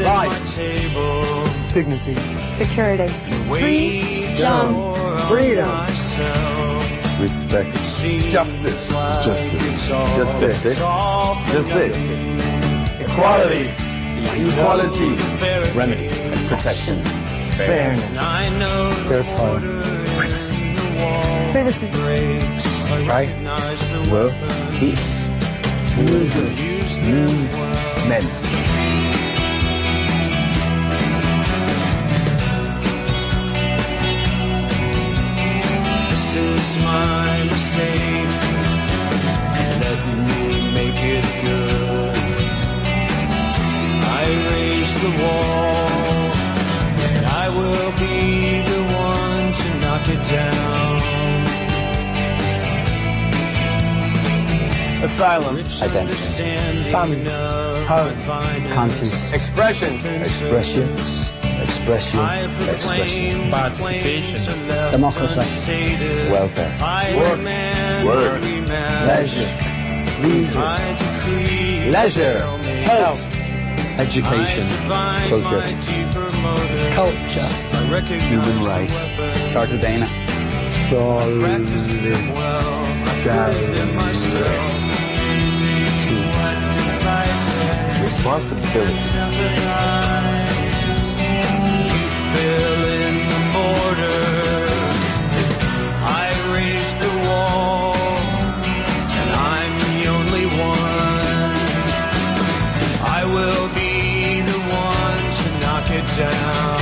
Life. Dignity. Security. Freedom. Respect. Justice. Justice. Equality. Equality. Remedy. Protection. Fairness. Fair trial. Privacy. Right. Will. Peace. Men's. This is my mistake. Let me make it good. I raise the wall, and I will be the one to knock it down. Asylum. Identity. Family. Home. Conscience. Expression. Expression. Participation. Democracy. Welfare. Work. Leisure. Leisure. Health. Education. Culture. Human rights. Cartagena. Responsibility. Fill in the border. I raise the wall, and I'm the only one. I will be the one to knock it down.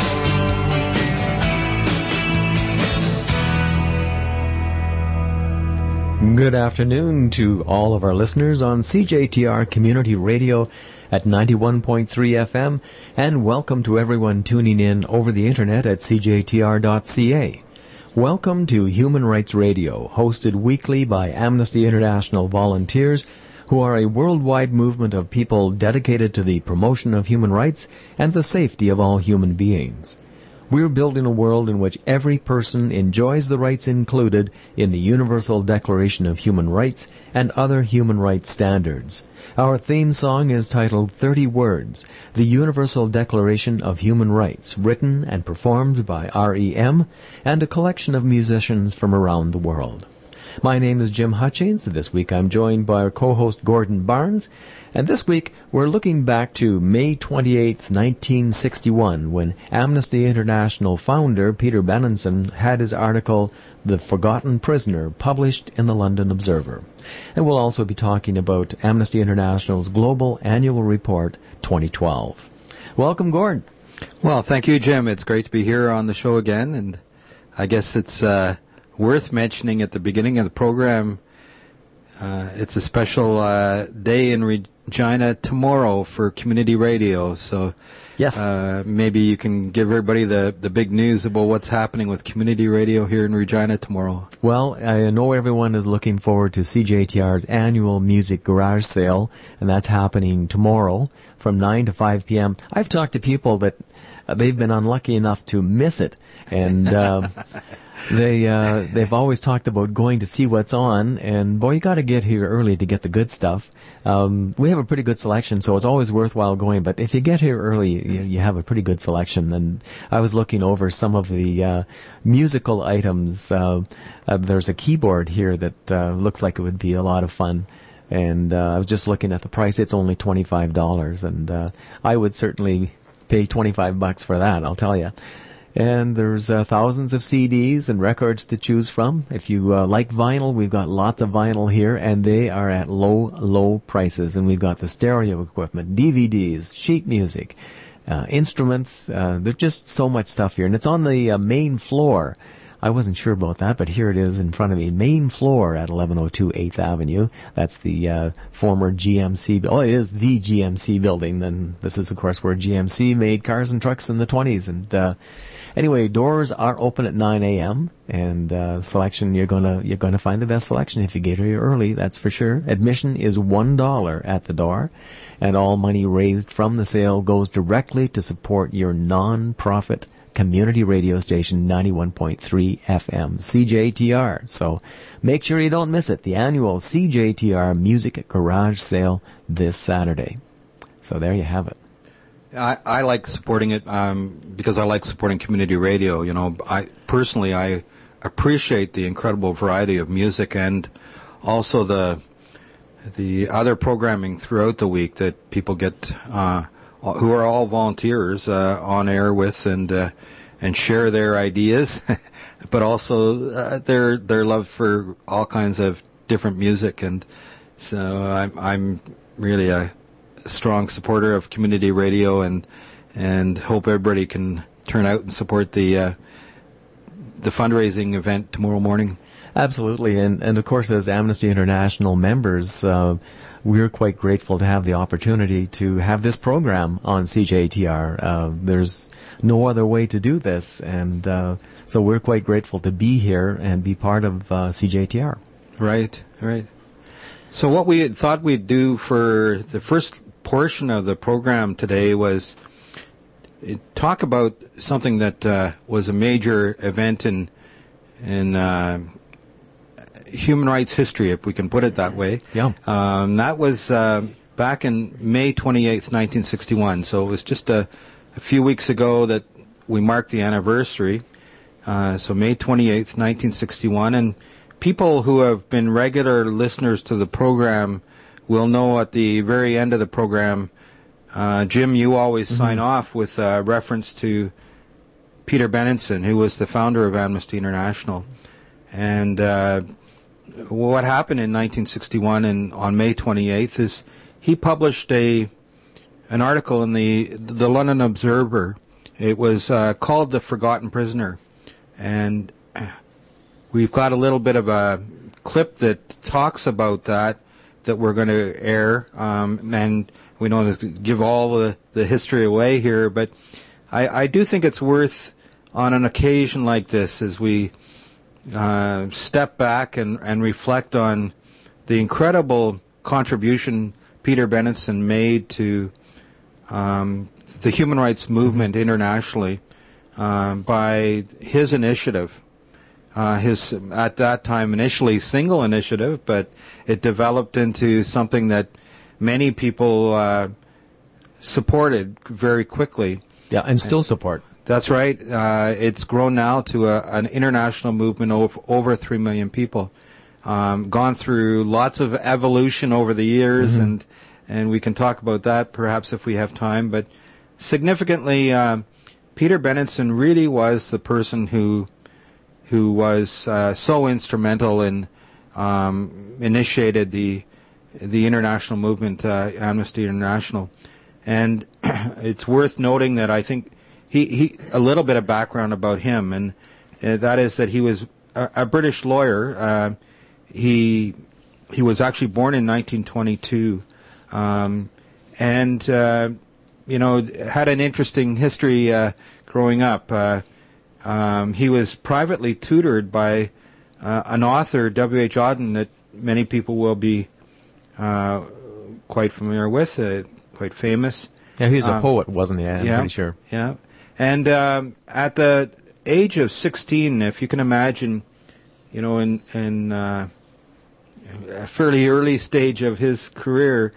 Good afternoon to all of our listeners on CJTR Community Radio at 91.3 FM, and welcome to everyone tuning in over the internet at cjtr.ca. Welcome to Human Rights Radio, hosted weekly by Amnesty International volunteers, who are a worldwide movement of people dedicated to the promotion of human rights and the safety of all human beings. We're building a world in which every person enjoys the rights included in the Universal Declaration of Human Rights and other human rights standards. Our theme song is titled 30 Words, the Universal Declaration of Human Rights, written and performed by REM and a collection of musicians from around the world. My name is Jim Hutchings. This week I'm joined by our co-host Gordon Barnes. And this week we're looking back to May 28, 1961, when Amnesty International founder Peter Benenson had his article, The Forgotten Prisoner, published in the London Observer. And we'll also be talking about Amnesty International's Global Annual Report 2012. Welcome, Gordon. Well, thank you, Jim. It's great to be here on the show again, and I guess it's worth mentioning at the beginning of the program, it's a special day in Regina tomorrow for community radio. So yes, maybe you can give everybody the big news about what's happening with community radio here in Regina tomorrow. Well, I know everyone is looking forward to CJTR's annual music garage sale, and that's happening tomorrow from 9 to 5 p.m. I've talked to people that they've been unlucky enough to miss it, and they've always talked about going to see what's on, and boy, you got to get here early to get the good stuff. We have a pretty good selection, so it's always worthwhile going. But if you get here early, you have a pretty good selection. And I was looking over some of the musical items. There's a keyboard here that looks like it would be a lot of fun. And I was just looking at the price. It's only $25, and I would certainly pay $25 for that, I'll tell you. And there's thousands of CDs and records to choose from. If you like vinyl, we've got lots of vinyl here, and they are at low, low prices. And we've got the stereo equipment, DVDs, sheet music, instruments. There's just so much stuff here. And it's on the main floor. I wasn't sure about that, but here it is in front of me. Main floor at 1102 8th Avenue. That's the former GMC. Oh, it is the GMC building. Then this is, of course, where GMC made cars and trucks in the 20s. And anyway, doors are open at 9 a.m. and selection, you're gonna find the best selection if you get here early. That's for sure. Admission is $1 at the door, and all money raised from the sale goes directly to support your non-profit community radio station 91.3 FM, CJTR. So make sure you don't miss it. The annual CJTR Music Garage Sale this Saturday. So there you have it. I like supporting it because I like supporting community radio. You know, I appreciate the incredible variety of music and also the other programming throughout the week that people get who are all volunteers on air with and share their ideas, but also their love for all kinds of different music. And so I'm really a strong supporter of community radio and hope everybody can turn out and support the fundraising event tomorrow morning. Absolutely, and of course, as Amnesty International members, we're quite grateful to have the opportunity to have this program on CJTR. There's no other way to do this, and so we're quite grateful to be here and be part of CJTR. Right. So what we had thought we'd do for the first portion of the program today was talk about something that was a major event in human rights history, if we can put it that way. Yeah. That was back in May 28th, 1961. So it was just a few weeks ago that we marked the anniversary. So May 28th, 1961. And people who have been regular listeners to the program will know at the very end of the program, Jim, you always sign off with reference to Peter Benenson, who was the founder of Amnesty International. And what happened in 1961 and on May 28th is he published an article in the London Observer. It was called The Forgotten Prisoner. And we've got a little bit of a clip that talks about that we're going to air. And we don't want to give all the history away here, but I do think it's worth, on an occasion like this, as we step back and reflect on the incredible contribution Peter Benenson made to the human rights movement internationally by his initiative. His, at that time, initially single initiative, but it developed into something that many people supported very quickly. Yeah, and still support. That's right. It's grown now to an international movement of over 3 million people. Gone through lots of evolution over the years, and we can talk about that perhaps if we have time. But significantly, Peter Benenson really was the person who was so instrumental in initiated the international movement, Amnesty International. And it's worth noting that I think he a little bit of background about him, and that is that he was a British lawyer. He was actually born in 1922, and had an interesting history growing up. He was privately tutored by an author, W.H. Auden, that many people will be quite familiar with, quite famous. Yeah, he's a poet, wasn't he? I'm pretty sure. Yeah. And at the age of 16, if you can imagine, in a fairly early stage of his career,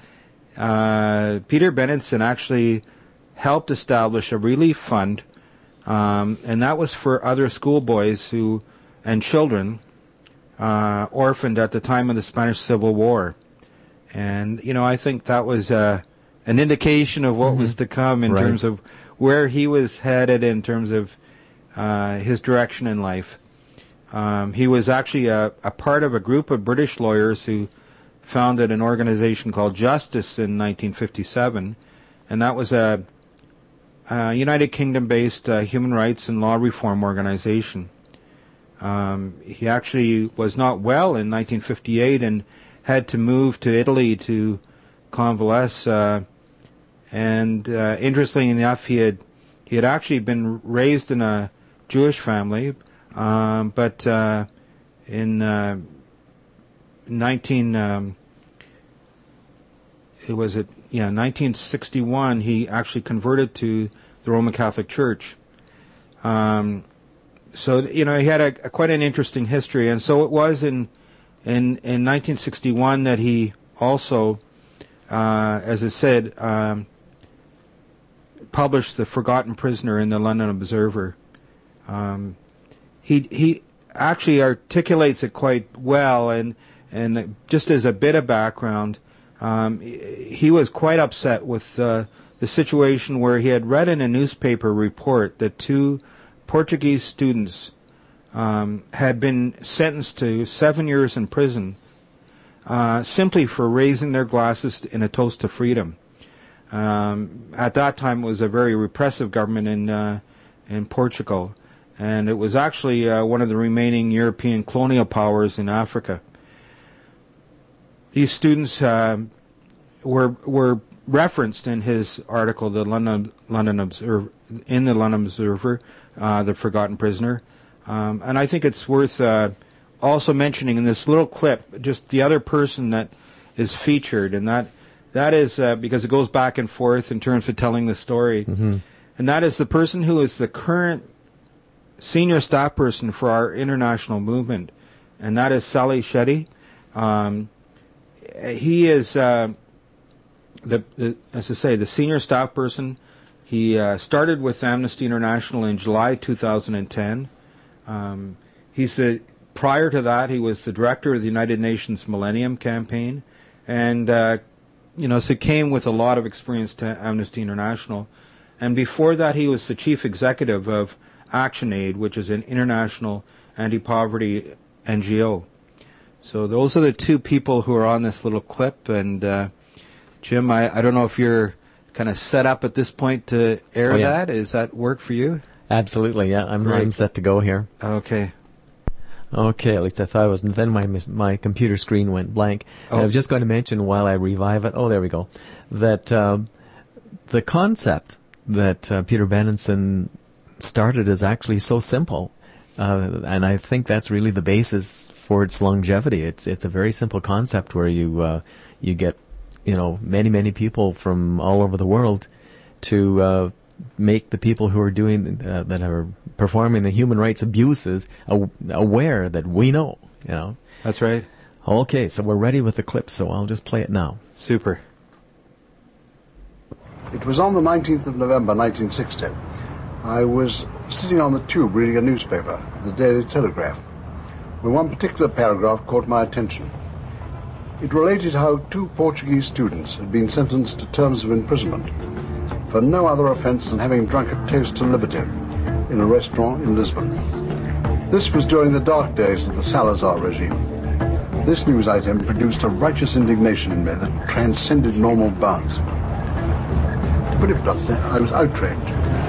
Peter Benenson actually helped establish a relief fund, and that was for other schoolboys and children orphaned at the time of the Spanish Civil War. And, I think that was an indication of what was to come in terms of where he was headed in terms of his direction in life. He was actually a part of a group of British lawyers who founded an organization called Justice in 1957, and that was a United Kingdom-based human rights and law reform organization. He actually was not well in 1958 and had to move to Italy to convalesce. And interestingly enough, he had actually been raised in a Jewish family, but in 1961, he actually converted to the Roman Catholic Church. So he had quite an interesting history, and so it was in 1961 that he also, as I said, published The Forgotten Prisoner in the London Observer. He actually articulates it quite well, and just as a bit of background, he was quite upset with the situation where he had read in a newspaper report that 2 Portuguese students had been sentenced to 7 years in prison simply for raising their glasses in a toast to freedom. At that time, it was a very repressive government in Portugal, and it was actually one of the remaining European colonial powers in Africa. These students were referenced in his article, the London Observer, in the London Observer, The Forgotten Prisoner, and I think it's worth also mentioning in this little clip just the other person that is featured, and that is because it goes back and forth in terms of telling the story, and that is the person who is the current senior staff person for our international movement, and that is Sally Shetty. He is as I say, the senior staff person. He started with Amnesty International in July 2010. Prior to that, he was the director of the United Nations Millennium Campaign, and so came with a lot of experience to Amnesty International. And before that, he was the chief executive of ActionAid, which is an international anti-poverty NGO. So those are the 2 people who are on this little clip. And Jim, I don't know if you're kind of set up at this point to air that. Does that work for you? Absolutely, yeah. I'm set to go here. Okay. Okay, at least I thought I was. And then my computer screen went blank. Oh. And I was just going to mention while I revive it. Oh, there we go. That the concept that Peter Benenson started is actually so simple, and I think that's really the basis for its longevity. It's a very simple concept where you get many people from all over the world to make the people who are doing that are performing the human rights abuses aware that we know. That's right. Okay, so we're ready with the clip, so I'll just play it now. Super. It was on the 19th of November 1960. I was sitting on the tube reading a newspaper, the Daily Telegraph, when one particular paragraph caught my attention. It related how 2 Portuguese students had been sentenced to terms of imprisonment for no other offence than having drunk a toast to liberty in a restaurant in Lisbon. This was during the dark days of the Salazar regime. This news item produced a righteous indignation in me that transcended normal bounds. To put it bluntly, I was outraged.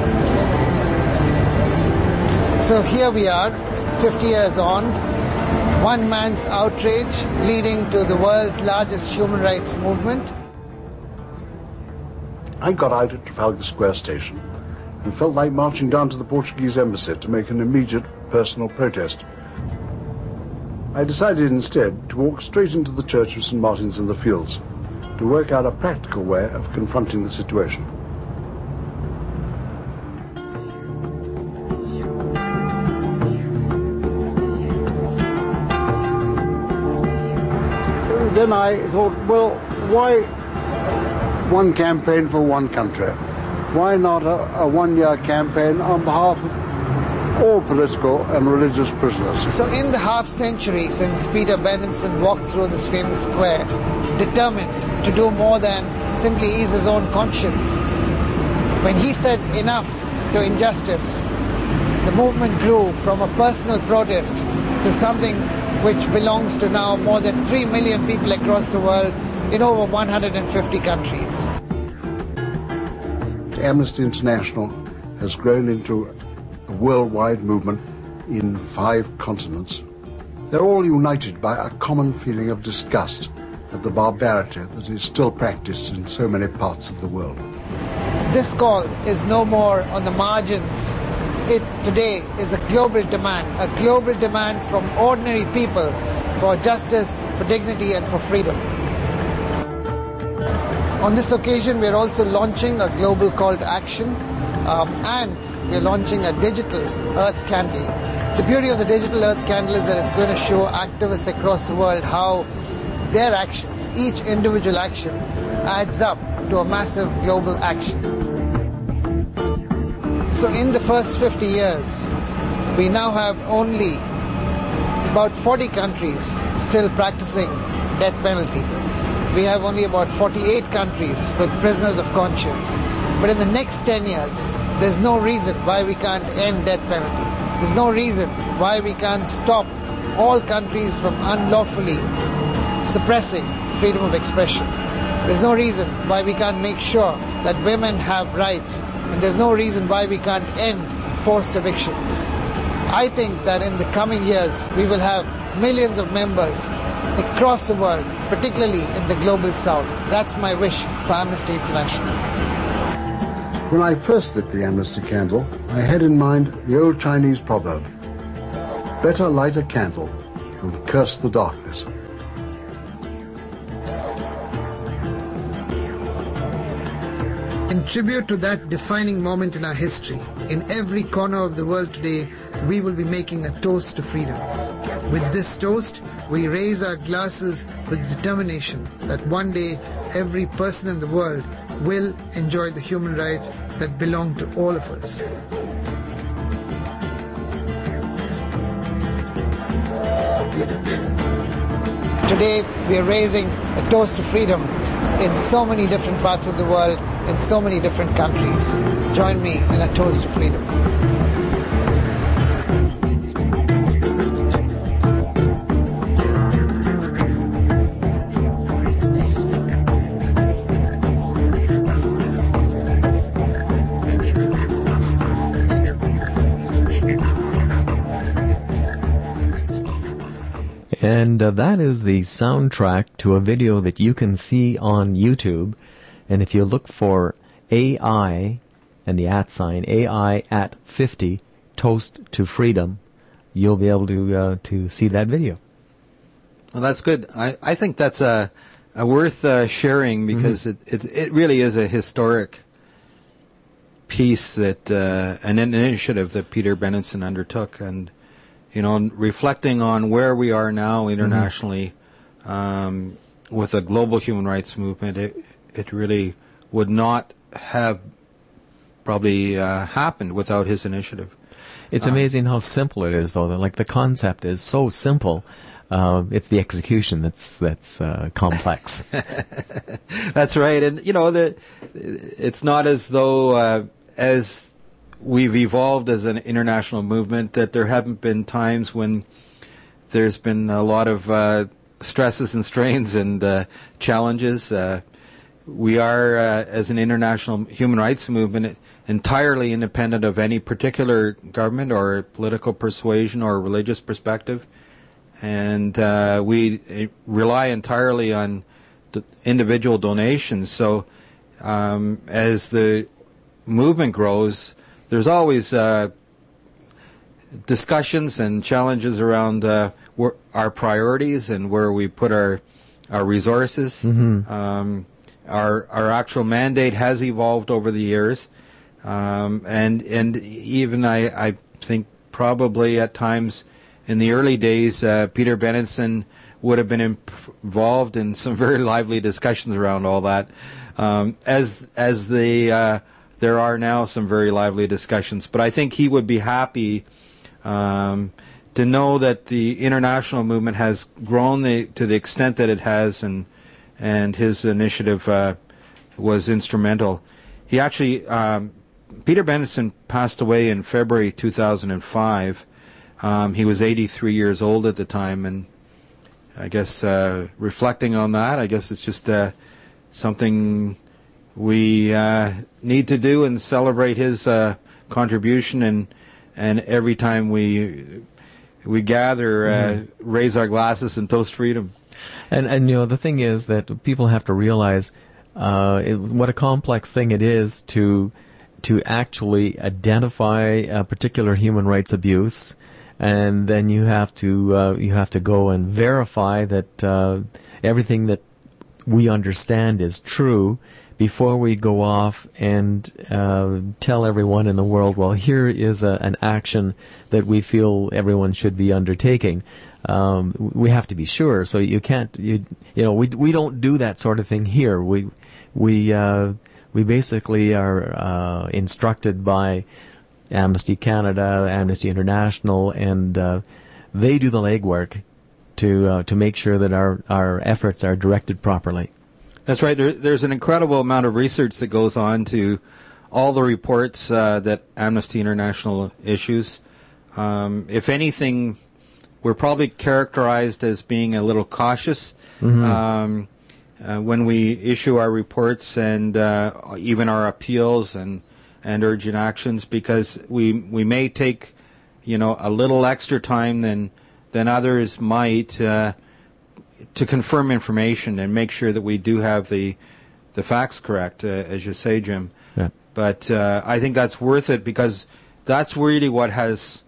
So here we are, 50 years on, one man's outrage leading to the world's largest human rights movement. I got out at Trafalgar Square station and felt like marching down to the Portuguese embassy to make an immediate personal protest. I decided instead to walk straight into the Church of St. Martin's in the Fields to work out a practical way of confronting the situation. Then I thought, well, why one campaign for one country? Why not a one-year campaign on behalf of all political and religious prisoners? So in the half-century since Peter Benenson walked through this famous square, determined to do more than simply ease his own conscience, when he said enough to injustice, the movement grew from a personal protest to something which belongs to now more than 3 million people across the world in over 150 countries. Amnesty International has grown into a worldwide movement in 5 continents. They're all united by a common feeling of disgust at the barbarity that is still practiced in so many parts of the world. This call is no more on the margins. It today is a global demand from ordinary people for justice, for dignity and for freedom. On this occasion, we are also launching a global call to action and we are launching a digital Earth Candle. The beauty of the digital Earth Candle is that it's going to show activists across the world how their actions, each individual action, adds up to a massive global action. So in the first 50 years, we now have only about 40 countries still practicing death penalty. We have only about 48 countries with prisoners of conscience. But in the next 10 years, there's no reason why we can't end death penalty. There's no reason why we can't stop all countries from unlawfully suppressing freedom of expression. There's no reason why we can't make sure that women have rights, and there's no reason why we can't end forced evictions. I think that in the coming years we will have millions of members across the world, particularly in the global south. That's my wish for Amnesty International. When I first lit the amnesty candle, I had in mind the old Chinese proverb, better light a candle than curse the darkness. In tribute to that defining moment in our history, in every corner of the world today, we will be making a toast to freedom. With this toast, we raise our glasses with determination that one day every person in the world will enjoy the human rights that belong to all of us. Today, we are raising a toast to freedom in so many different parts of the world, in so many different countries. Join me in a toast to freedom. And that is the soundtrack to a video that you can see on YouTube. And if you look for AI and the @ AI at 50 Toast to Freedom, you'll be able to see that video. Well, that's good. I think that's a worth sharing because it really is a historic piece that an initiative that Peter Benenson undertook, and reflecting on where we are now internationally with a global human rights movement, it really would not have probably happened without his initiative. It's amazing how simple it is, though. Like, the concept is so simple. It's the execution that's complex. That's right, and it's not as though as we've evolved as an international movement that there haven't been times when there's been a lot of stresses and strains and challenges. We are, as an international human rights movement, entirely independent of any particular government or political persuasion or religious perspective. And we rely entirely on individual donations. So as the movement grows, there's always discussions and challenges around our priorities and where we put our resources. Our actual mandate has evolved over the years, and even I think probably at times in the early days, Peter Benenson would have been involved in some very lively discussions around all that, as there are now some very lively discussions. But I think he would be happy to know that the international movement has grown to the extent that it has, and his initiative was instrumental. He actually, Peter Benenson passed away in February 2005. He was 83 years old at the time, and I guess reflecting on that, I guess it's just something we need to do and celebrate his contribution, and every time we gather, raise our glasses and toast freedom. And the thing is that people have to realize what a complex thing it is to actually identify a particular human rights abuse, and then you have to go and verify that everything that we understand is true before we go off and tell everyone in the world, well, here is an action that we feel everyone should be undertaking. We have to be sure. So you can't, we don't do that sort of thing here. We basically are instructed by Amnesty Canada, Amnesty International, and they do the legwork to make sure that our efforts are directed properly. That's right. There's an incredible amount of research that goes on to all the reports that Amnesty International issues. If anything, we're probably characterized as being a little cautious when we issue our reports and even our appeals and urgent actions, because we may take a little extra time than others might to confirm information and make sure that we do have the facts correct, as you say, Jim. Yeah. But I think that's worth it, because that's really what has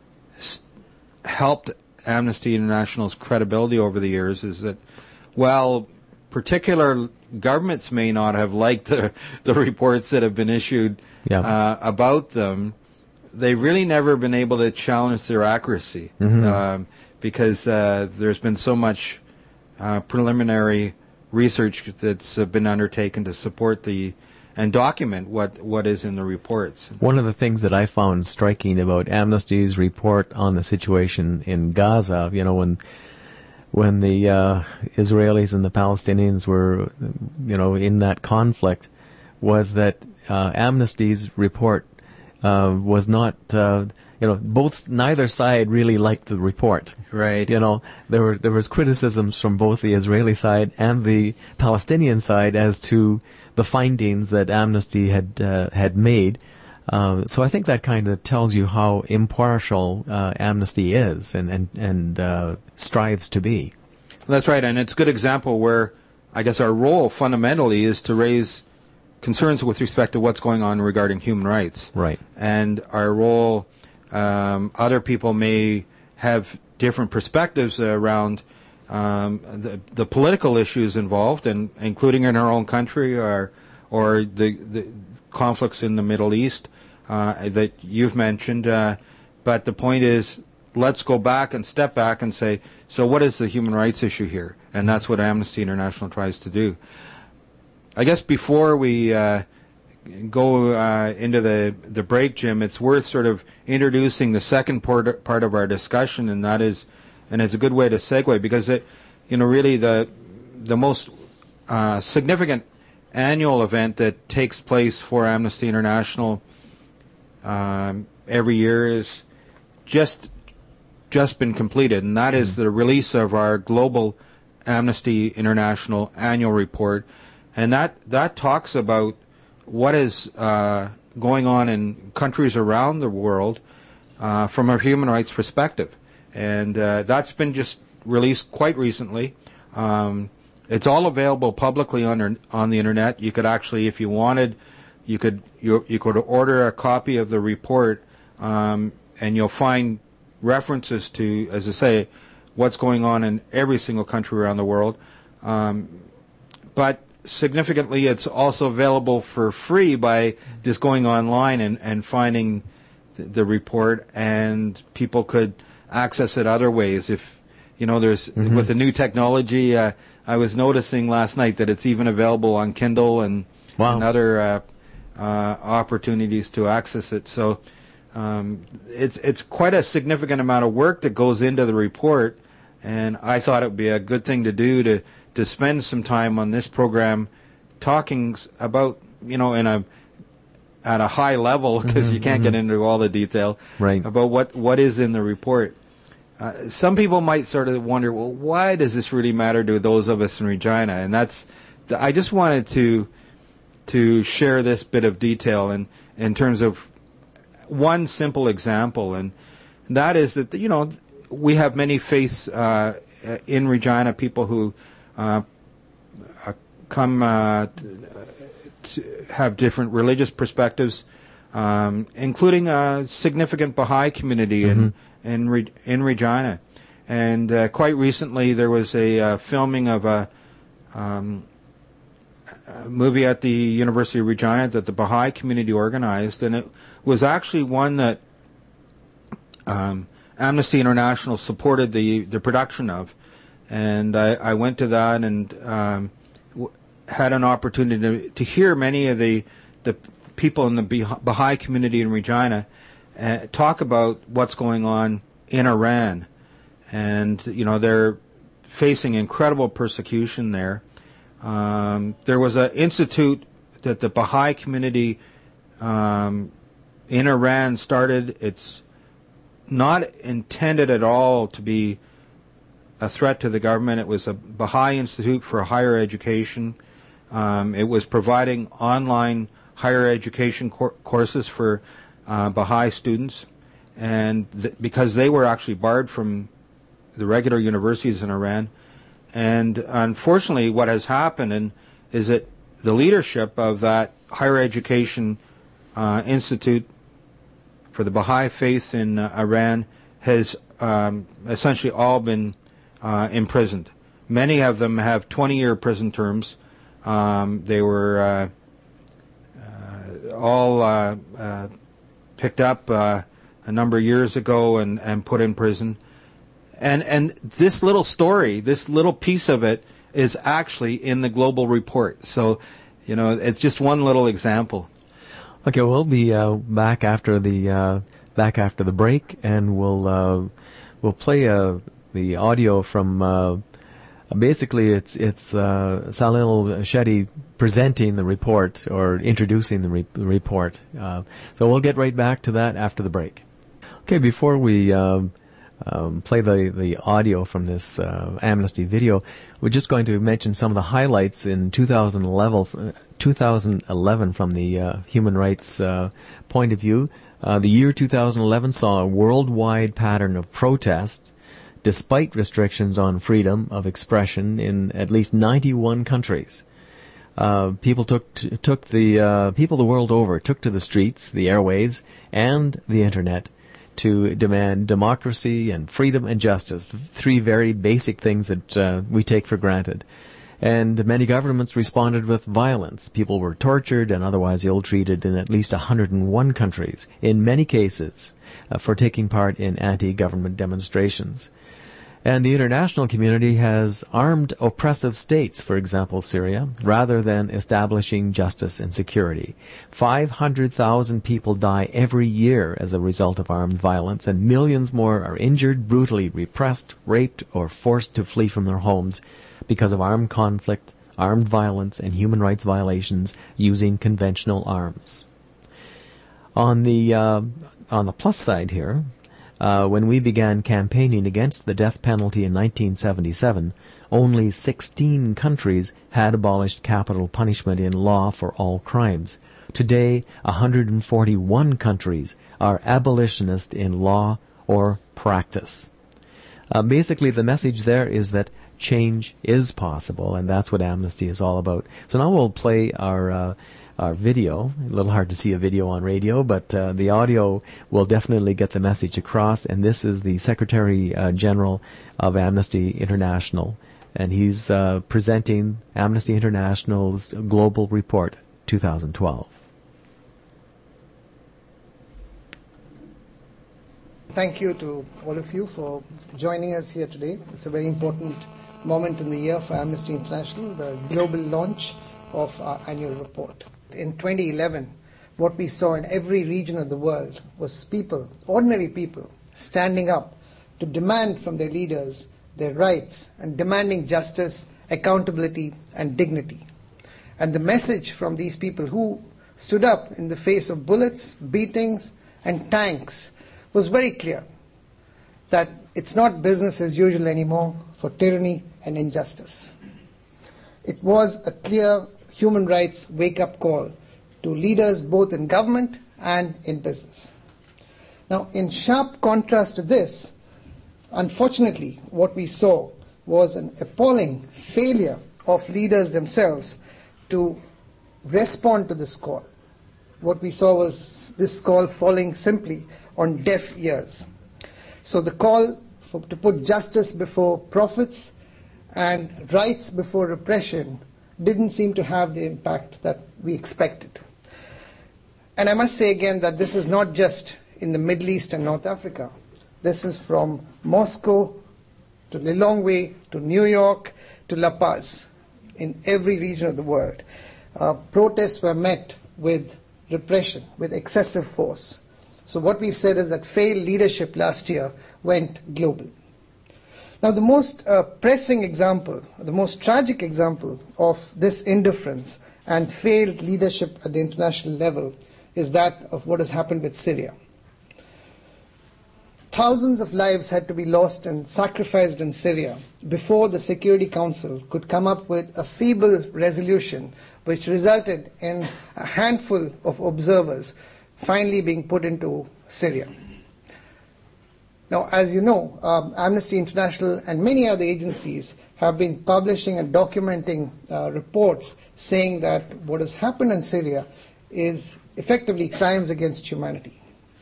helped Amnesty International's credibility over the years, is that, while particular governments may not have liked the reports that have been issued about them, they've really never been able to challenge their accuracy, because there's been so much preliminary research that's been undertaken to support and document what is in the reports. One of the things that I found striking about Amnesty's report on the situation in Gaza, when the Israelis and the Palestinians were, in that conflict, was that Amnesty's report was not, neither side really liked the report. Right. There was criticisms from both the Israeli side and the Palestinian side as to the findings that Amnesty had made. So I think that kind of tells you how impartial Amnesty is and strives to be. That's right, and it's a good example where I guess our role fundamentally is to raise concerns with respect to what's going on regarding human rights. Right. And our role, other people may have different perspectives around the political issues involved, and including in our own country or the conflicts in the Middle East that you've mentioned. But the point is, let's go back and step back and say, so what is the human rights issue here? And that's what Amnesty International tries to do. I guess before we go into the break, Jim, it's worth sort of introducing the second part of our discussion, and that is, and it's a good way to segue, because really the most significant annual event that takes place for Amnesty International every year is just been completed, and that is the release of our Global Amnesty International annual report, and that talks about what is going on in countries around the world from a human rights perspective. And that's been just released quite recently. It's all available publicly on the internet. You could actually, if you wanted, you could order a copy of the report, and you'll find references to, as I say, what's going on in every single country around the world. But significantly, it's also available for free by just going online and finding the report, and people could access it other ways. If there's with the new technology, I was noticing last night that it's even available on Kindle and other opportunities to access it. So it's quite a significant amount of work that goes into the report, and I thought it would be a good thing to do to spend some time on this program talking about, at a high level, because you can't get into all the detail, right, about what is in the report. Some people might sort of wonder, well, why does this really matter to those of us in Regina? And I just wanted to share this bit of detail in terms of one simple example, and that is that we have many faiths in Regina, people who come to have different religious perspectives, including a significant Baha'i community in Regina. And quite recently there was a filming of a movie at the University of Regina that the Baha'i community organized, and it was actually one that Amnesty International supported the production of. And I went to that and had an opportunity to hear many of the people in the Baha'i community in Regina, talk about what's going on in Iran. And, they're facing incredible persecution there. There was an institute that the Baha'i community in Iran started. It's not intended at all to be a threat to the government. It was a Baha'i Institute for Higher Education. It was providing online higher education courses for Baha'i students, and because they were actually barred from the regular universities in Iran. And unfortunately, what has happened is that the leadership of that higher education institute for the Baha'i faith in Iran has essentially all been imprisoned. Many of them have 20-year prison terms. They were all picked up a number of years ago and put in prison. And this little story, this little piece of it, is actually in the Global Report. So, it's just one little example. Okay, we'll be back after the break, and we'll play the audio from basically it's Salil Shetty presenting the report or introducing the report. So we'll get right back to that after the break. Okay, before we play the audio from this Amnesty video, we're just going to mention some of the highlights in 2011 from the human rights point of view. The year 2011 saw a worldwide pattern of protest despite restrictions on freedom of expression in at least 91 countries. People people the world over took to the streets, the airwaves, and the internet to demand democracy and freedom and justice, three very basic things that we take for granted. And many governments responded with violence. People were tortured and otherwise ill-treated in at least 101 countries, in many cases, for taking part in anti-government demonstrations. And the international community has armed oppressive states, for example Syria, rather than establishing justice and security. 500,000 people die every year as a result of armed violence, and millions more are injured, brutally repressed, raped, or forced to flee from their homes because of armed conflict, armed violence, and human rights violations using conventional arms. On the plus side here, when we began campaigning against the death penalty in 1977, only 16 countries had abolished capital punishment in law for all crimes. Today, 141 countries are abolitionist in law or practice. Basically, the message there is that change is possible, and that's what Amnesty is all about. So now we'll play our video. A little hard to see a video on radio, but the audio will definitely get the message across. And this is the Secretary General of Amnesty International, and he's presenting Amnesty International's Global Report 2012. Thank you to all of you for joining us here today. It's a very important moment in the year for Amnesty International, the global launch of our annual report. In 2011, what we saw in every region of the world was people, ordinary people, standing up to demand from their leaders their rights and demanding justice, accountability, and dignity. And the message from these people who stood up in the face of bullets, beatings, and tanks was very clear, that it's not business as usual anymore for tyranny and injustice. It was a clear human rights wake-up call to leaders both in government and in business. Now, in sharp contrast to this, unfortunately, what we saw was an appalling failure of leaders themselves to respond to this call. What we saw was this call falling simply on deaf ears. So the call to put justice before profits and rights before repression didn't seem to have the impact that we expected. And I must say again that this is not just in the Middle East and North Africa. This is from Moscow to Lilongwe to New York to La Paz. In every region of the world, protests were met with repression, with excessive force. So what we've said is that failed leadership last year went global. Now the most pressing example, the most tragic example of this indifference and failed leadership at the international level is that of what has happened with Syria. Thousands of lives had to be lost and sacrificed in Syria before the Security Council could come up with a feeble resolution which resulted in a handful of observers finally being put into Syria. Now, as you know, Amnesty International and many other agencies have been publishing and documenting reports saying that what has happened in Syria is effectively crimes against humanity.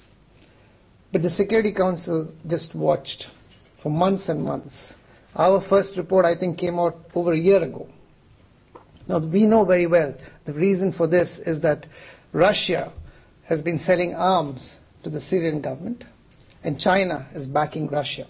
But the Security Council just watched for months and months. Our first report, I think, came out over a year ago. Now, we know very well the reason for this is that Russia has been selling arms to the Syrian government, and China is backing Russia.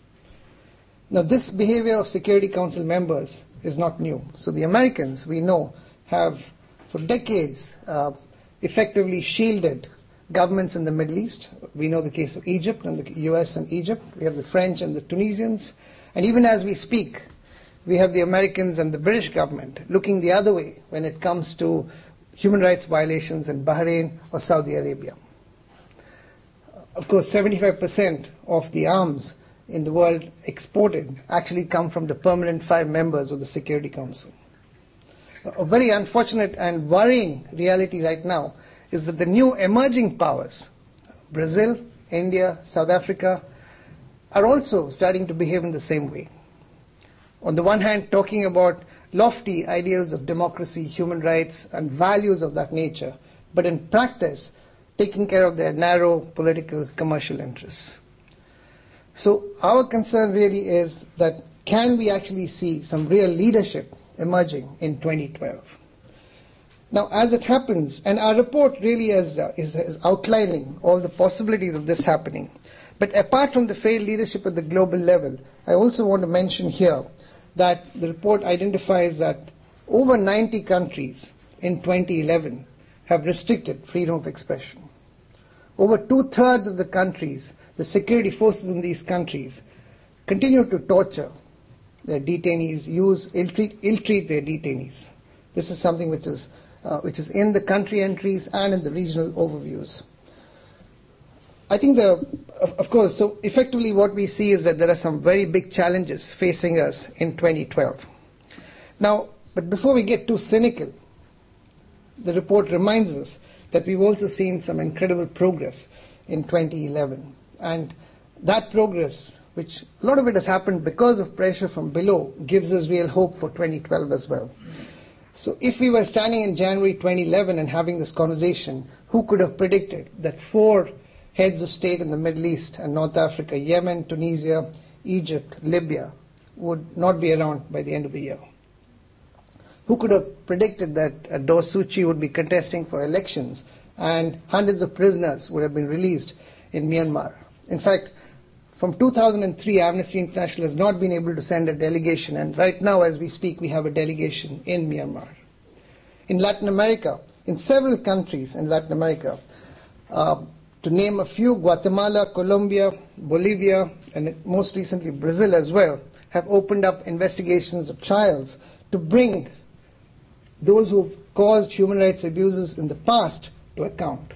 Now, this behavior of Security Council members is not new. So the Americans, we know, have for decades effectively shielded governments in the Middle East. We know the case of Egypt and the US and Egypt. We have the French and the Tunisians. And even as we speak, we have the Americans and the British government looking the other way when it comes to human rights violations in Bahrain or Saudi Arabia. Of course, 75% of the arms in the world exported actually come from the permanent 5 members of the Security Council. A very unfortunate and worrying reality right now is that the new emerging powers, Brazil, India, South Africa, are also starting to behave in the same way. On the one hand, talking about lofty ideals of democracy, human rights, and values of that nature, but in practice, taking care of their narrow political, commercial interests. So our concern really is that can we actually see some real leadership emerging in 2012? Now, as it happens, and our report really is outlining all the possibilities of this happening. But apart from the failed leadership at the global level, I also want to mention here that the report identifies that over 90 countries in 2011 have restricted freedom of expression. Over 2/3 of the countries, the security forces in these countries, continue to torture their detainees, ill-treat their detainees. This is something which is in the country entries and in the regional overviews. I think of course, so effectively what we see is that there are some very big challenges facing us in 2012. Now, but before we get too cynical, the report reminds us that we've also seen some incredible progress in 2011. And that progress, which a lot of it has happened because of pressure from below, gives us real hope for 2012 as well. So if we were standing in January 2011 and having this conversation, who could have predicted that 4 heads of state in the Middle East and North Africa, Yemen, Tunisia, Egypt, Libya, would not be around by the end of the year? Who could have predicted that Aung San Suu Kyi would be contesting for elections and hundreds of prisoners would have been released in Myanmar? In fact, from 2003, Amnesty International has not been able to send a delegation, and right now as we speak, we have a delegation in Myanmar. In Latin America, in several countries in Latin America, to name a few, Guatemala, Colombia, Bolivia, and most recently Brazil as well, have opened up investigations of trials to bring those who have caused human rights abuses in the past to account.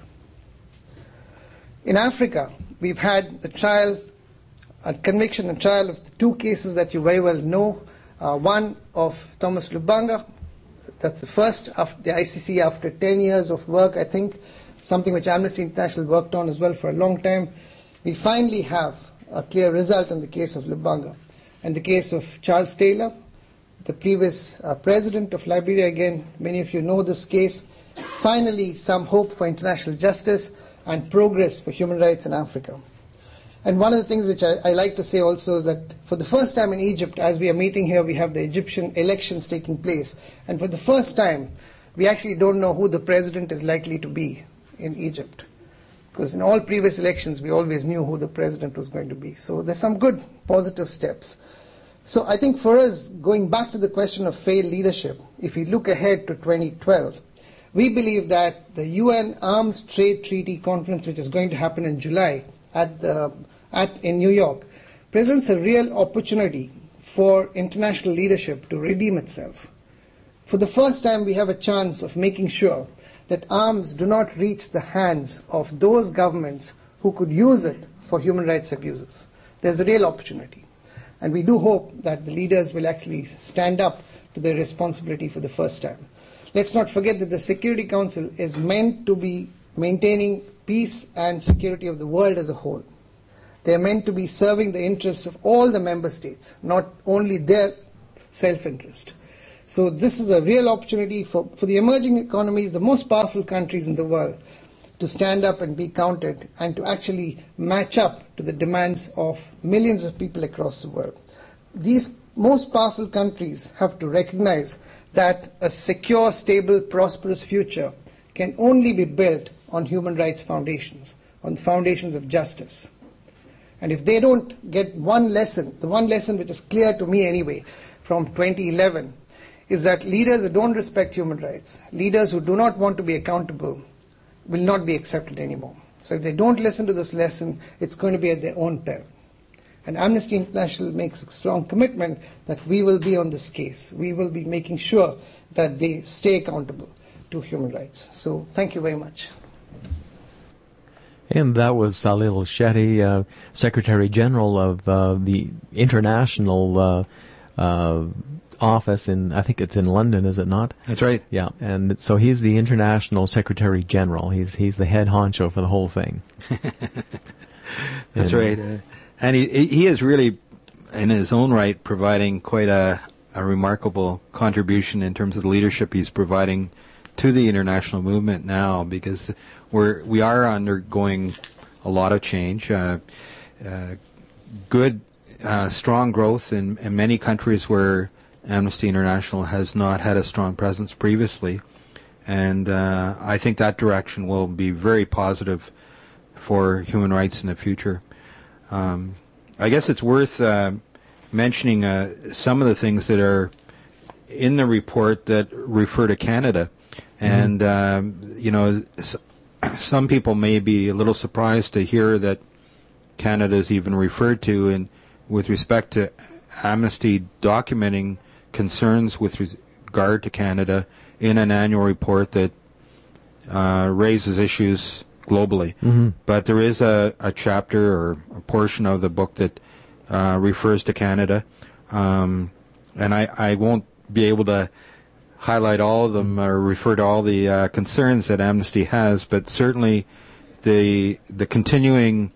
In Africa, we've had the trial, conviction and trial of the 2 cases that you very well know. One of Thomas Lubanga, that's the first of the ICC after 10 years of work, I think, something which Amnesty International worked on as well for a long time. We finally have a clear result in the case of Lubanga. And the case of Charles Taylor, the previous president of Liberia, again, many of you know this case. Finally, some hope for international justice and progress for human rights in Africa. And one of the things which I like to say also is that for the first time in Egypt, as we are meeting here, we have the Egyptian elections taking place. And for the first time, we actually don't know who the president is likely to be in Egypt. Because in all previous elections, we always knew who the president was going to be. So there's some good positive steps. So I think for us, going back to the question of failed leadership, if we look ahead to 2012, We believe that the UN Arms Trade Treaty Conference, which is going to happen in July in New York, presents a real opportunity for international leadership to redeem itself. For the first time, we have a chance of making sure that arms do not reach the hands of those governments who could use it for human rights abuses. There's a real opportunity. And we do hope that the leaders will actually stand up to their responsibility for the first time. Let's not forget that the Security Council is meant to be maintaining peace and security of the world as a whole. They are meant to be serving the interests of all the member states, not only their self-interest. So this is a real opportunity for the emerging economies, the most powerful countries in the world, to stand up and be counted and to actually match up to the demands of millions of people across the world. These most powerful countries have to recognize that a secure, stable, prosperous future can only be built on human rights foundations, on foundations of justice. And if they don't get one lesson, the one lesson which is clear to me anyway from 2011, is that leaders who don't respect human rights, leaders who do not want to be accountable, will not be accepted anymore. So if they don't listen to this lesson, it's going to be at their own peril. And Amnesty International makes a strong commitment that we will be on this case. We will be making sure that they stay accountable to human rights. So thank you very much. And that was Salil Shetty, Secretary General of the International Office in, I think it's in London, is it not? That's right. Yeah, and so he's the International Secretary General. He's the head honcho for the whole thing. That's right. And he is really, in his own right, providing quite a remarkable contribution in terms of the leadership he's providing to the international movement now, because we are undergoing a lot of change. Good, strong growth in many countries where Amnesty International has not had a strong presence previously. And I think that direction will be very positive for human rights in the future. I guess it's worth mentioning some of the things that are in the report that refer to Canada. And, some people may be a little surprised to hear that Canada is even referred to with respect to Amnesty documenting concerns with regard to Canada in an annual report that raises issues globally. Mm-hmm. But there is a chapter or a portion of the book that refers to Canada. And I won't be able to highlight all of them or refer to all the concerns that Amnesty has, but certainly the continuing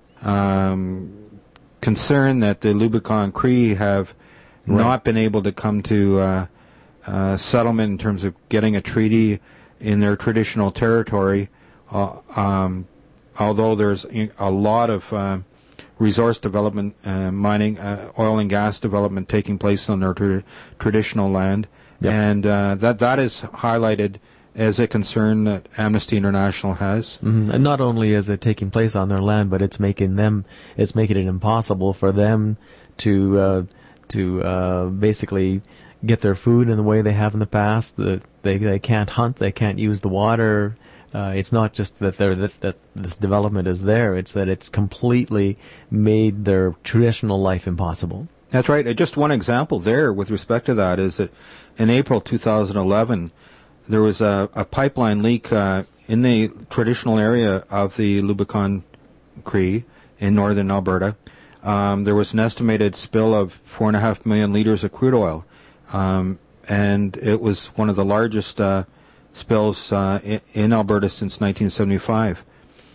concern that the Lubicon Cree have not been able to come to settlement in terms of getting a treaty in their traditional territory, although there's a lot of resource development, mining, oil and gas development taking place on their traditional land. Yep. And that is highlighted as a concern that Amnesty International has. Mm-hmm. And not only is it taking place on their land, but it's making it impossible for them to basically get their food in the way they have in the past. They can't hunt, they can't use the water. It's not just that that this development is there; it's that it's completely made their traditional life impossible. That's right. Just one example there with respect to that is that in April 2011, there was a pipeline leak in the traditional area of the Lubicon Cree in northern Alberta. There was an estimated spill of 4.5 million liters of crude oil, and it was one of the largest spills in Alberta since 1975.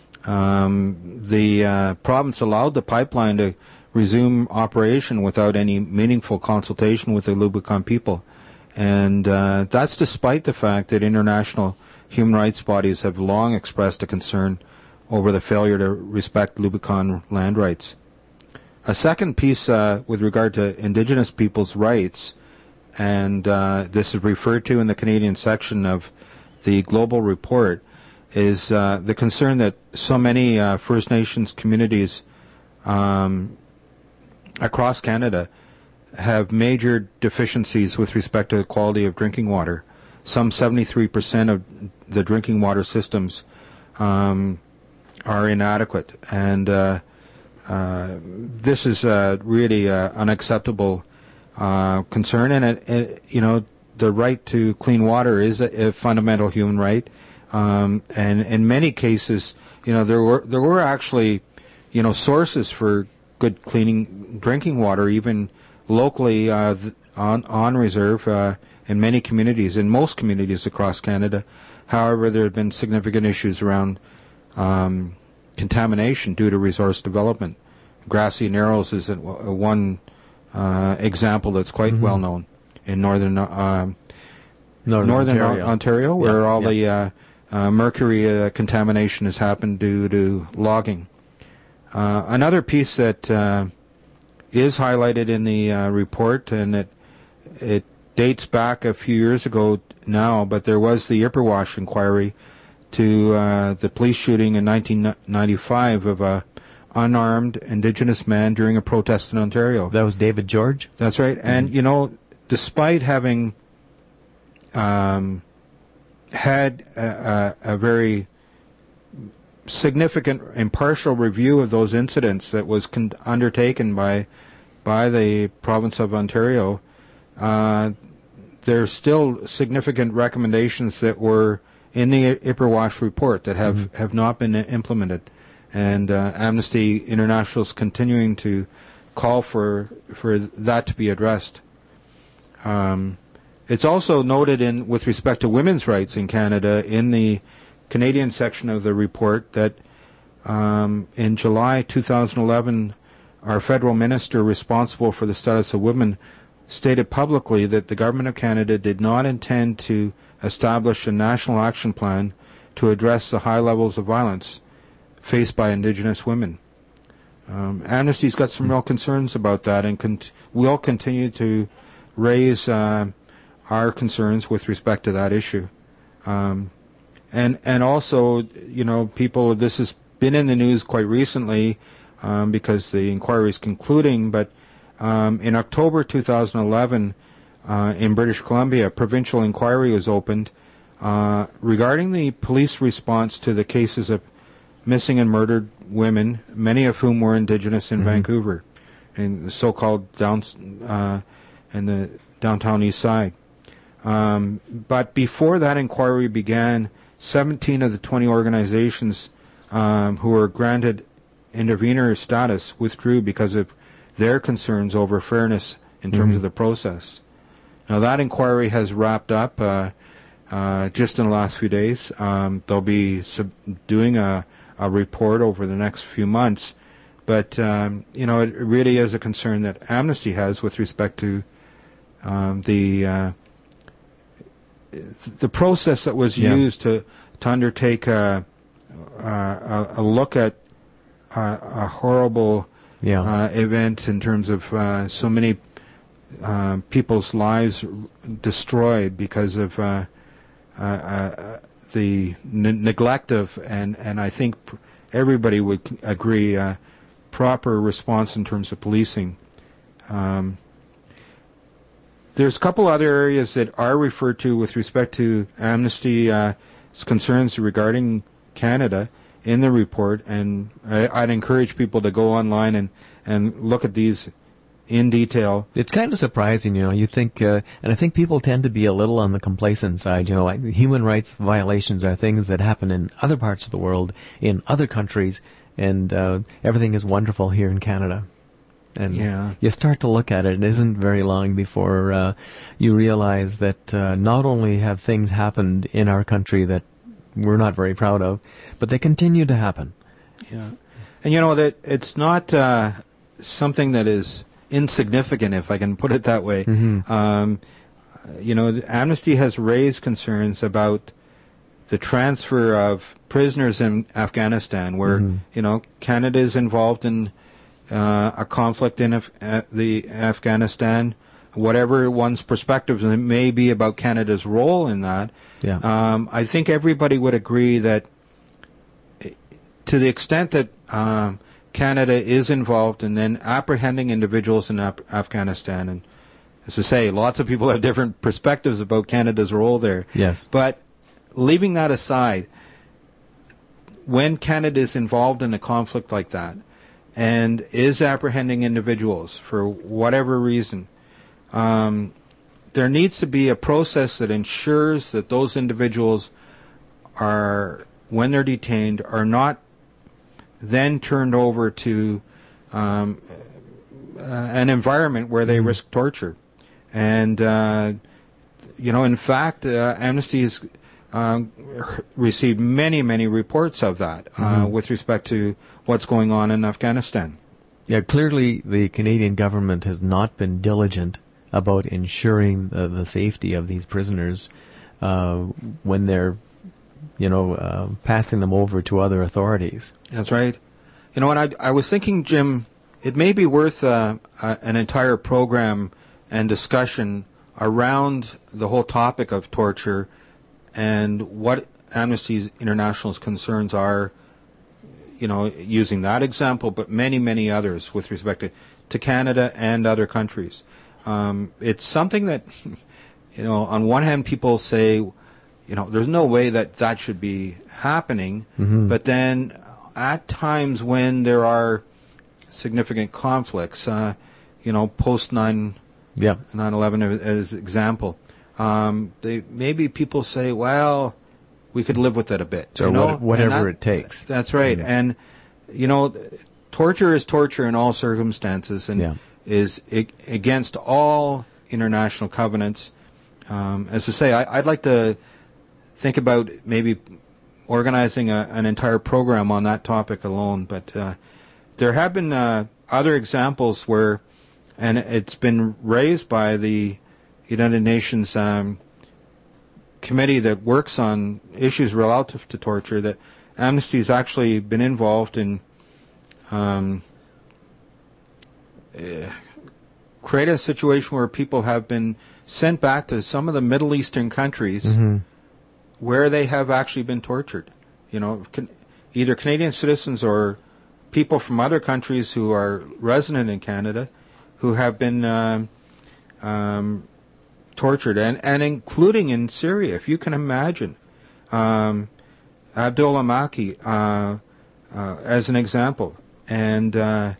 The province allowed the pipeline to resume operation without any meaningful consultation with the Lubicon people. And that's despite the fact that international human rights bodies have long expressed a concern over the failure to respect Lubicon land rights. A second piece with regard to Indigenous people's rights, and this is referred to in the Canadian section of the Global Report, is the concern that so many First Nations communities across Canada have major deficiencies with respect to the quality of drinking water. some 73% of the drinking water systems are inadequate, and this is really unacceptable concern. And the right to clean water is a fundamental human right, and in many cases, there were actually sources for good cleaning drinking water, even locally on reserve in many communities, in most communities across Canada. However, there have been significant issues around contamination due to resource development. Grassy Narrows is one example that's quite well known in northern Ontario, where all the mercury contamination has happened due to logging. Another piece that is highlighted in the report, and it dates back a few years ago now, but there was the Ipperwash inquiry to the police shooting in 1995 of a unarmed Indigenous man during a protest in Ontario. That was David George? That's right. And, despite having had a very significant impartial review of those incidents that was undertaken by the province of Ontario, there's still significant recommendations that were in the Ipperwash report that have not been implemented, and Amnesty International is continuing to call for that to be addressed. It's also noted with respect to women's rights in Canada in the Canadian section of the report that in July 2011, our federal minister responsible for the status of women stated publicly that the Government of Canada did not intend to establish a national action plan to address the high levels of violence faced by Indigenous women. Amnesty's got some real concerns about that, and will continue to raise our concerns with respect to that issue. And also, people, this has been in the news quite recently because the inquiry is concluding, but in October 2011, in British Columbia, a provincial inquiry was opened regarding the police response to the cases of missing and murdered women, many of whom were Indigenous in Vancouver, in the so-called in the downtown east side. But before that inquiry began, 17 of the 20 organizations who were granted intervener status withdrew because of their concerns over fairness in terms of the process. Now that inquiry has wrapped up just in the last few days. They'll be doing a report over the next few months, but it really is a concern that Amnesty has with respect to the process that was used to undertake a look at a horrible event in terms of so many people's lives destroyed because of the neglect of, and I think everybody would agree, proper response in terms of policing. There's a couple other areas that are referred to with respect to Amnesty's concerns regarding Canada in the report, and I'd encourage people to go online and look at these in detail. It's kind of surprising, you think, and I think people tend to be a little on the complacent side, like human rights violations are things that happen in other parts of the world, in other countries, and everything is wonderful here in Canada. And you start to look at it, it isn't very long before you realize that not only have things happened in our country that we're not very proud of, but they continue to happen. Yeah. And that it's not something that is insignificant, if I can put it that way. Amnesty has raised concerns about the transfer of prisoners in Afghanistan, where Canada is involved in a conflict in the Afghanistan, whatever one's perspectives may be about Canada's role in that. I think everybody would agree that to the extent that Canada is involved in then apprehending individuals in Afghanistan as I say, lots of people have different perspectives about Canada's role there. Yes. But leaving that aside, when Canada is involved in a conflict like that and is apprehending individuals for whatever reason, there needs to be a process that ensures that those individuals are, when they're detained, are not then turned over to an environment where they risk torture. And, in fact, Amnesty has received many, many reports of that with respect to what's going on in Afghanistan. Yeah, clearly the Canadian government has not been diligent about ensuring the safety of these prisoners when they're, passing them over to other authorities. That's right. And I was thinking, Jim, it may be worth an entire program and discussion around the whole topic of torture and what Amnesty International's concerns are, using that example, but many, many others with respect to Canada and other countries. It's something that, on one hand people say, there's no way that should be happening, but then at times when there are significant conflicts, post 9/11 as example, maybe people say, well, we could live with it a bit. Or whatever it takes. That's right. And, torture is torture in all circumstances and is against all international covenants. As I say, I'd like to think about maybe organizing an entire program on that topic alone. But there have been other examples where, and it's been raised by the United Nations committee that works on issues relative to torture, that Amnesty has actually been involved in create a situation where people have been sent back to some of the Middle Eastern countries where they have actually been tortured. Either Canadian citizens or people from other countries who are resident in Canada who have been tortured, and including in Syria, if you can imagine. Abdullah Maki, as an example. And,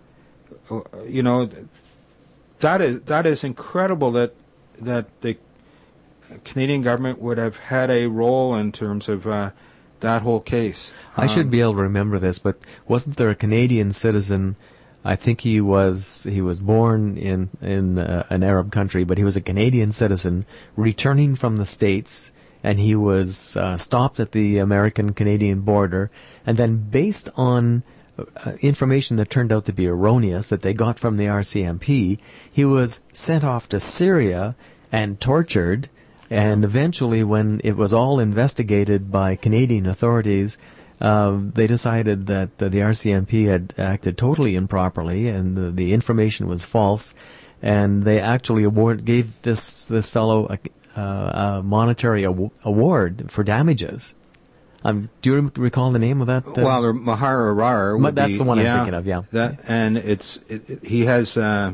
that is incredible that the Canadian government would have had a role in terms of that whole case. I should be able to remember this, but wasn't there a Canadian citizen? I think he was born in an Arab country, but he was a Canadian citizen returning from the States, and he was stopped at the American-Canadian border, and then based on information that turned out to be erroneous that they got from the RCMP, he was sent off to Syria and tortured, and eventually when it was all investigated by Canadian authorities, they decided that the RCMP had acted totally improperly and the information was false, and they actually gave this fellow a monetary award for damages. Do you recall the name of that? Well, Mahar Arar. That's the one I'm thinking of. Yeah. And he has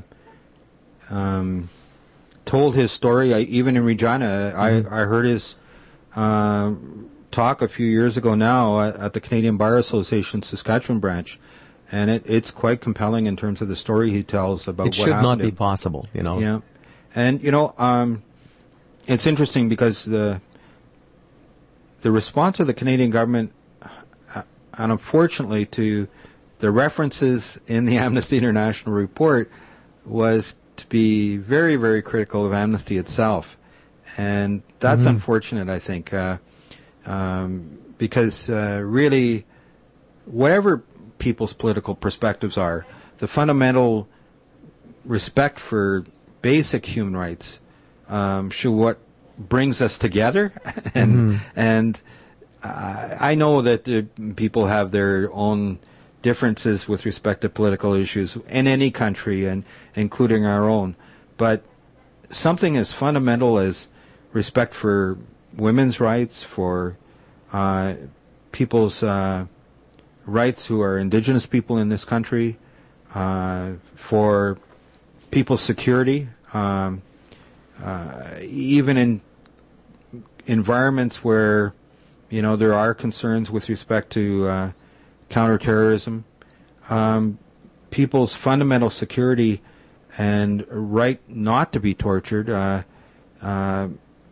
told his story. Even in Regina, I heard his talk a few years ago now at the Canadian Bar Association Saskatchewan branch, and it's quite compelling in terms of the story he tells about what happened. It should not be possible, Yeah, and it's interesting because the response of the Canadian government, and unfortunately to the references in the Amnesty International report, was to be very, very critical of Amnesty itself, and that's unfortunate, I think. Because really, whatever people's political perspectives are, the fundamental respect for basic human rights should what brings us together. And I know that people have their own differences with respect to political issues in any country, and including our own. But something as fundamental as respect for women's rights, for people's rights who are indigenous people in this country, for people's security, even in environments where, there are concerns with respect to counterterrorism, people's fundamental security and right not to be tortured are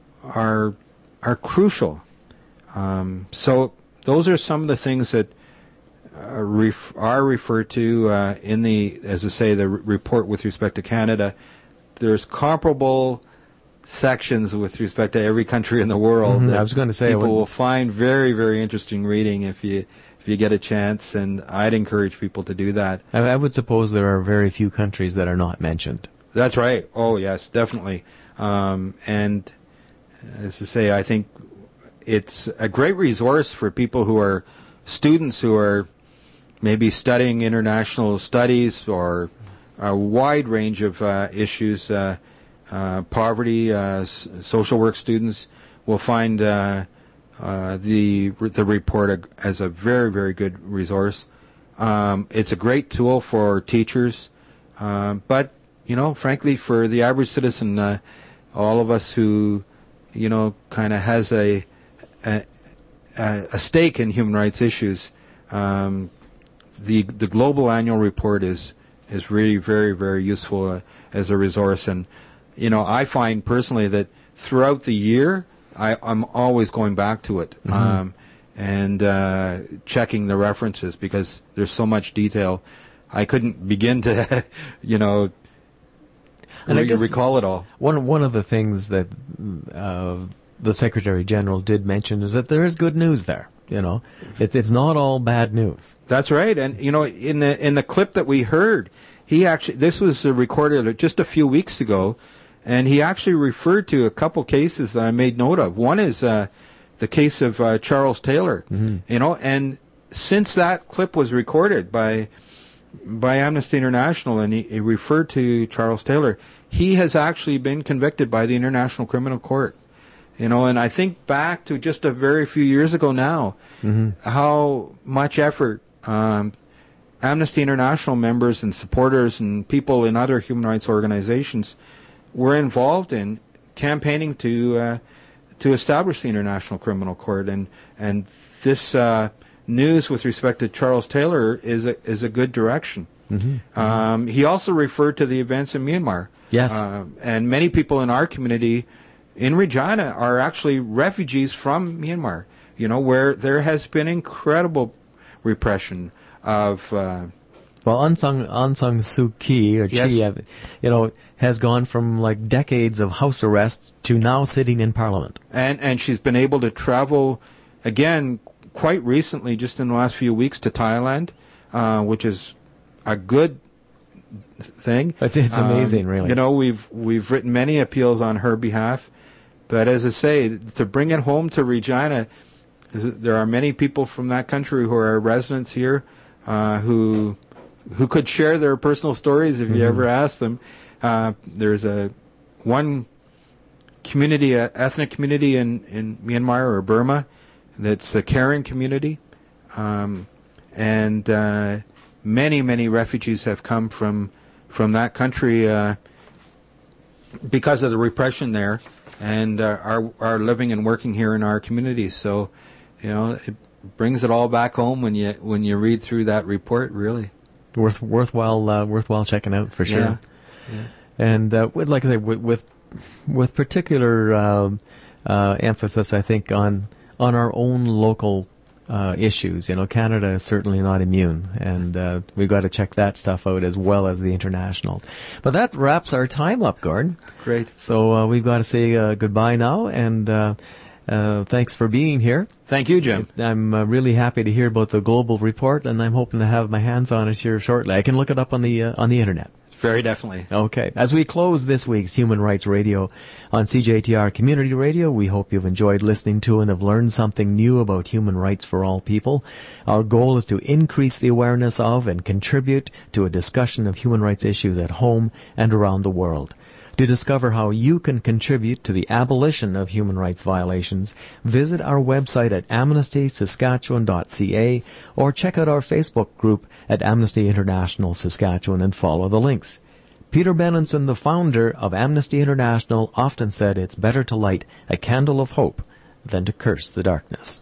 crucial. So those are some of the things that are referred to in the, as I say, the report with respect to Canada. There's comparable sections with respect to every country in the world. I was going to say, people will find very, very interesting reading if you get a chance, and I'd encourage people to do that. I would suppose there are very few countries that are not mentioned. That's right. Oh, yes, definitely. And as I say, I think it's a great resource for people who are students who are maybe studying international studies or a wide range of issues. Poverty, social work students will find the report as a very, very good resource. It's a great tool for teachers, but frankly, for the average citizen, all of us who kind of has a stake in human rights issues, the global annual report is really very, very useful as a resource. And I find personally that throughout the year, I'm always going back to it and checking the references because there's so much detail. I couldn't begin to, and I guess recall it all. One of the things that the Secretary General did mention is that there is good news there. It's not all bad news. That's right. And in the clip that we heard, this was recorded just a few weeks ago. And he actually referred to a couple cases that I made note of. One is the case of Charles Taylor, and since that clip was recorded by Amnesty International, and he referred to Charles Taylor, he has actually been convicted by the International Criminal Court. And I think back to just a very few years ago now, how much effort Amnesty International members and supporters and people in other human rights organizations were involved in campaigning to establish the International Criminal Court, and this news with respect to Charles Taylor is a good direction. He also referred to the events in Myanmar. Yes, and many people in our community in Regina are actually refugees from Myanmar. Where there has been incredible repression of. Aung San Suu Kyi, or yes. Chi, has gone from like decades of house arrest to now sitting in Parliament. And she's been able to travel again quite recently, just in the last few weeks, to Thailand, which is a good thing. It's amazing, really. We've written many appeals on her behalf, but as I say, to bring it home to Regina, there are many people from that country who are residents here, who could share their personal stories if you ever ask them. There's one community, ethnic community in Myanmar or Burma, that's the Karen community, and many refugees have come from that country because of the repression there, and are living and working here in our community. So, it brings it all back home when you read through that report. Really, worthwhile checking out for sure. Yeah. And like I say, with particular emphasis, I think on our own local issues. Canada is certainly not immune, and we've got to check that stuff out as well as the international. But that wraps our time up, Gordon. Great. So we've got to say goodbye now, and thanks for being here. Thank you, Jim. I'm really happy to hear about the global report, and I'm hoping to have my hands on it here shortly. I can look it up on the internet. Very definitely. Okay. As we close this week's Human Rights Radio on CJTR Community Radio, we hope you've enjoyed listening to and have learned something new about human rights for all people. Our goal is to increase the awareness of and contribute to a discussion of human rights issues at home and around the world. To discover how you can contribute to the abolition of human rights violations, visit our website at amnestysaskatchewan.ca or check out our Facebook group at Amnesty International Saskatchewan and follow the links. Peter Benenson, the founder of Amnesty International, often said it's better to light a candle of hope than to curse the darkness.